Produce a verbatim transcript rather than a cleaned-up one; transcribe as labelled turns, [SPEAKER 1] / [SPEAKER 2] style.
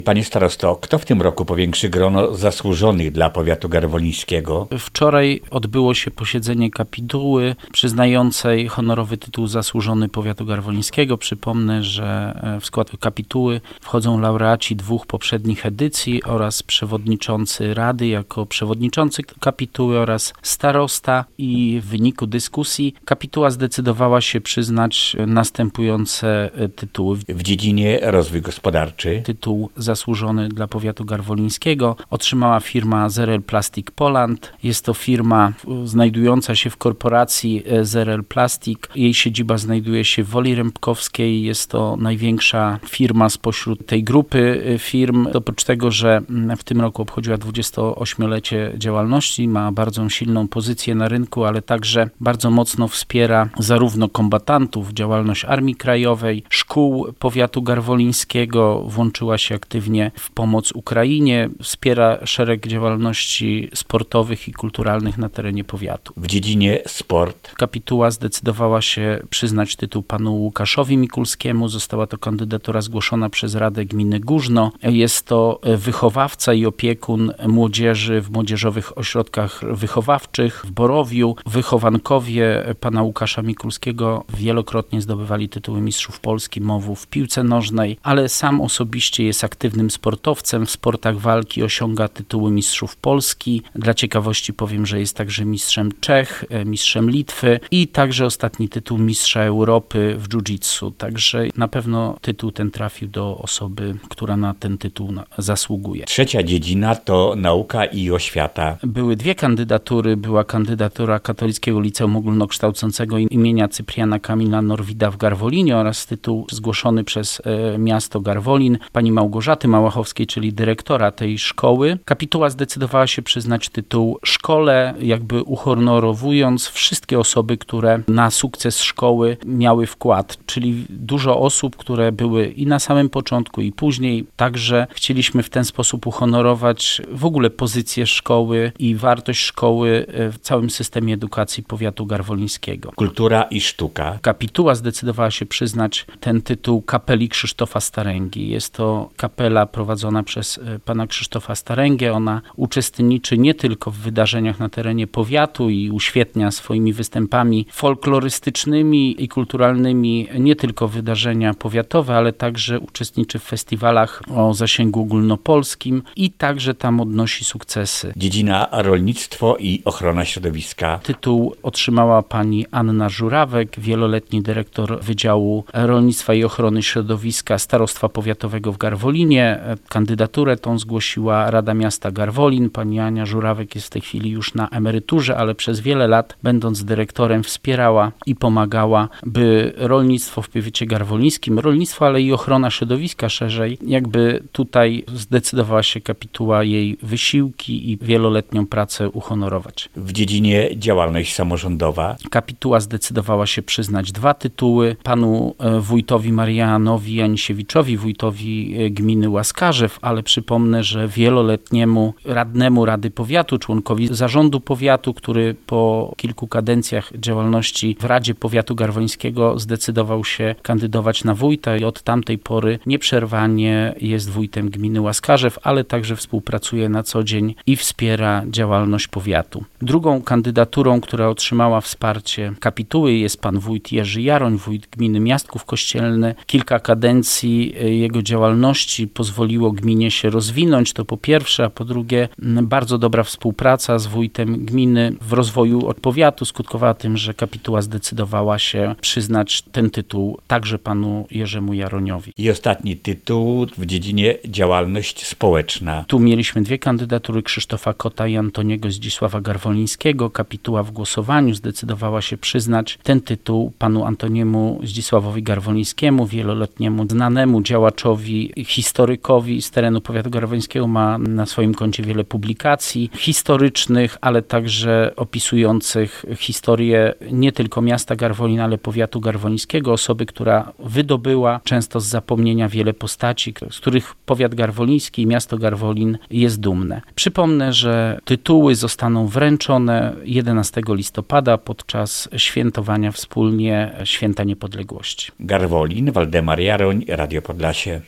[SPEAKER 1] Panie starosto, kto w tym roku powiększy grono zasłużonych dla powiatu garwolińskiego?
[SPEAKER 2] Wczoraj odbyło się posiedzenie kapituły przyznającej honorowy tytuł zasłużony powiatu garwolińskiego. Przypomnę, że w skład kapituły wchodzą laureaci dwóch poprzednich edycji oraz przewodniczący rady jako przewodniczący kapituły oraz starosta, i w wyniku dyskusji kapituła zdecydowała się przyznać następujące tytuły.
[SPEAKER 1] W dziedzinie rozwój gospodarczy
[SPEAKER 2] Tytuł zasłużony dla powiatu garwolińskiego otrzymała firma Zerel Plastic Poland. Jest to firma znajdująca się w korporacji Zerel Plastic. Jej siedziba znajduje się w Woli Rębkowskiej. Jest to największa firma spośród tej grupy firm. Oprócz tego, że w tym roku obchodziła dwudziestoośmiolecie działalności, ma bardzo silną pozycję na rynku, ale także bardzo mocno wspiera zarówno kombatantów, działalność Armii Krajowej, szkół powiatu garwolińskiego, włączyła się aktywnie w pomoc Ukrainie, wspiera szereg działalności sportowych i kulturalnych na terenie powiatu.
[SPEAKER 1] w dziedzinie sport
[SPEAKER 2] Kapituła zdecydowała się przyznać tytuł panu Łukaszowi Mikulskiemu. Została to kandydatura zgłoszona przez Radę Gminy Górzno. Jest to wychowawca i opiekun młodzieży w młodzieżowych ośrodkach wychowawczych w Borowiu. Wychowankowie pana Łukasza Mikulskiego wielokrotnie zdobywali tytuły mistrzów Polski M O W-u w piłce nożnej, ale sam osobiście jest aktywnym sportowcem. W sportach walki osiąga tytuły mistrzów Polski. Dla ciekawości powiem, że jest także mistrzem Czech, mistrzem Litwy i także ostatni tytuł mistrza Europy w jiu-jitsu. Także na pewno tytuł ten trafił do osoby, która na ten tytuł zasługuje.
[SPEAKER 1] Trzecia dziedzina to nauka i oświata.
[SPEAKER 2] Były dwie kandydatury. Była kandydatura Katolickiego Liceum Ogólnokształcącego imienia Cypriana Kamila Norwida w Garwolinie oraz tytuł zgłoszony przez e, miasto Garwolin pani Małgorzaty Małachowskiej, czyli dyrektora tej szkoły. Kapituła zdecydowała się przyznać tytuł szkole, jakby uhonorowując wszystkie osoby, które na sukces szkoły miały wkład, czyli dużo osób, które były i na samym początku, i później. Także chcieliśmy w ten sposób uhonorować w ogóle pozycję szkoły i wartość szkoły w całym systemie edukacji powiatu garwolińskiego.
[SPEAKER 1] Kultura i sztuka.
[SPEAKER 2] Kapituła zdecydowała się przyznać ten tytuł kapeli Krzysztofa Staręgi. Jest to kapela prowadzona przez pana Krzysztofa Staręgę. Ona uczestniczy nie tylko w wydarzeniach na terenie powiatu i uświetnia swoimi występami folklorystycznymi i kulturalnymi nie tylko wydarzenia powiatowe, ale także uczestniczy w festiwalach o zasięgu ogólnopolskim i także tam odnosi sukcesy.
[SPEAKER 1] Dziedzina rolnictwo i ochrona środowiska.
[SPEAKER 2] Tytuł otrzymała pani Anna Żurawek, wieloletni dyrektor Wydziału Rolnictwa i Ochrony Środowiska Starostwa Powiatowego w Garwolinie. Kandydaturę tą zgłosiła Rada Miasta Garwolin. Pani Ania Żurawek jest w tej chwili już na emeryturze, ale przez wiele lat, będąc dyrektorem, wspierała i pomagała, by rolnictwo w powiecie garwolińskim, rolnictwo, ale i ochrona środowiska szerzej, jakby tutaj zdecydowała się kapituła jej wysiłki i wieloletnią pracę uhonorować.
[SPEAKER 1] W dziedzinie działalność samorządowa.
[SPEAKER 2] Kapituła zdecydowała się przyznać dwa tytuły panu wójtowi Marianowi Janisiewiczowi, wójtowi gminy Łaskarzew, ale przypomnę, że wieloletniemu radnemu Rady Powiatu, członkowi zarządu powiatu, który po kilku kadencjach działalności w Radzie Powiatu Garwolińskiego zdecydował się kandydować na wójta i od tamtej pory nieprzerwanie jest wójtem gminy Łaskarzew, ale także współpracuje na co dzień i wspiera działalność powiatu. Drugą kandydaturą, która otrzymała wsparcie kapituły, jest pan wójt Jerzy Jaroń, wójt gminy Miastków Kościelny. Kilka kadencji jego działalności pozwoliło gminie się rozwinąć, to po pierwsze, a po drugie bardzo dobra współpraca z wójtem gminy w rozwoju od powiatu skutkowała tym, że kapituła zdecydowała się przyznać ten tytuł także panu Jerzemu Jaroniowi.
[SPEAKER 1] I ostatni tytuł w dziedzinie działalność społeczna.
[SPEAKER 2] Tu mieliśmy dwie kandydatury Krzysztofa Kota i Antoniego Zdzisława Garwolińskiego. Kapituła w głosowaniu zdecydowała się przyznać ten tytuł panu Antoniemu Zdzisławowi Garwolińskiemu, wieloletniemu znanemu działaczowi, historykowi z terenu powiatu garwolińskiego. Ma na swoim koncie wiele publikacji historycznych, ale także opisujących historię nie tylko miasta Garwolin, ale powiatu garwolińskiego. Osoby, która wydobyła często z zapomnienia wiele postaci, z których powiat garwoliński i miasto Garwolin jest dumne. Przypomnę, że tytuły zostaną wręczone jedenastego listopada podczas świętowania wspólnie Święta Niepodległości.
[SPEAKER 1] Garwolin, Waldemar Jaroń, Radio Podlasie.